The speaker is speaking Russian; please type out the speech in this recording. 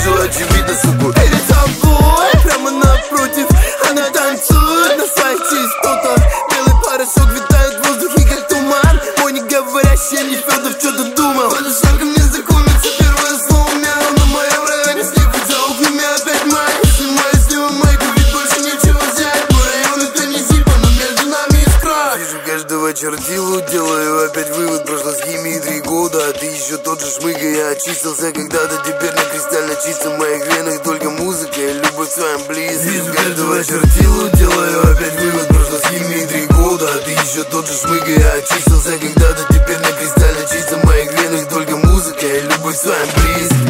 все очевидно, суку. Перед тобой, прямо напротив, она танцует на своих частотах. Белый порошок витает в воздухе, как туман. Мой не говорящий мне Федов что-то думал. Под шагом не знакомится, первое слово мяу. Но моя в районе снег взял, в меня опять май. Снимаю с него майку, ведь больше нечего взять. Мой район это не зипа, но между нами искра. Вижу каждого чертилу, делаю опять вывод. Прошло с химией 3 года, а ты еще тот же шмыга. Я очистился когда-то, теперь на кристально чистом. В моих венах только музыка и любовь к своим близким. Вижу каждого чертилу, делаю опять вывод. Прошло с химией 3 года, а ты еще тот же шмыга. Я очистился когда-то, теперь на кристально чистом. В моих венах только музыка и любовь к своим близким.